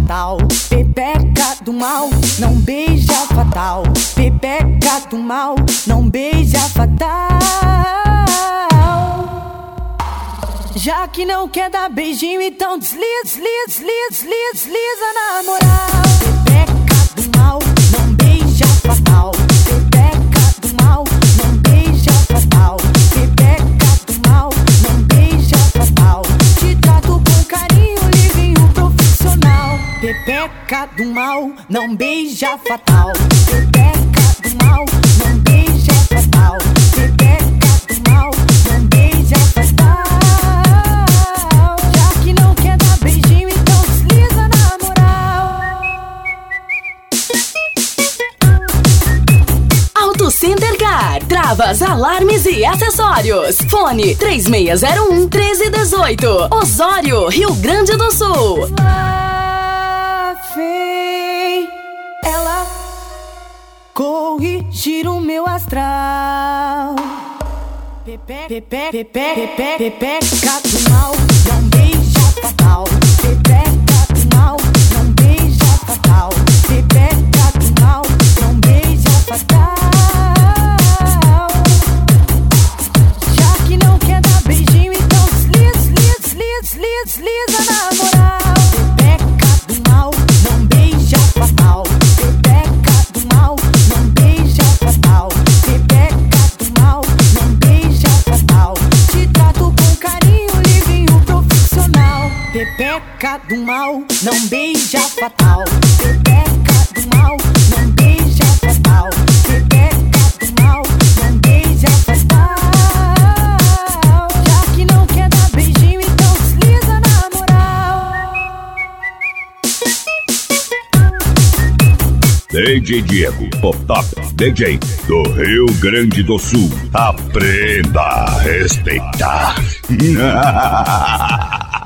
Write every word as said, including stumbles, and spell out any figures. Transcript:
fatal. Pepeca do mal, não beija fatal. Pepeca do mal, não beija fatal. Já que não quer dar beijinho, então desliza, desliza, desliza, desliza na moral. Pepeca do mal, não beija fatal. Pepeca do mal, não beija fatal. Pepeca do mal, não beija fatal. Te trato com carinho, livinho profissional. Pepeca do mal, não beija fatal. Pepeca do mal, não beija fatal. Pepeca do mal, não beija fatal. Já que não quer dar beijinho, então desliza na moral. Auto Center Car, travas, alarmes e acessórios. Fone três seis zero um, um três um oito. Osório, Rio Grande do Sul. Lá vem ela corrigir o meu astral. Pepe, pepe, pepe, pepe, pepeca do mal, não beija fatal. Pepeca do mal, não beija fatal. Pepeca do mal, não beija fatal. Já que não quer dar beijinho, então desliza, desliza, desliza, desliza na moral. Pepeca do mal, não beija fatal. Pepeca do mal, não beija fatal. Pepeca do mal, não beija fatal. Te trato com carinho, livinho profissional. Pepeca do mal, não beija fatal. Pepeca do mal, não beija fatal. Pepeca do mal, não beija fatal. Já que não quer dar beijinho, então desliza na moral. D J Diego, o top D J do Rio Grande do Sul. Aprenda a respeitar.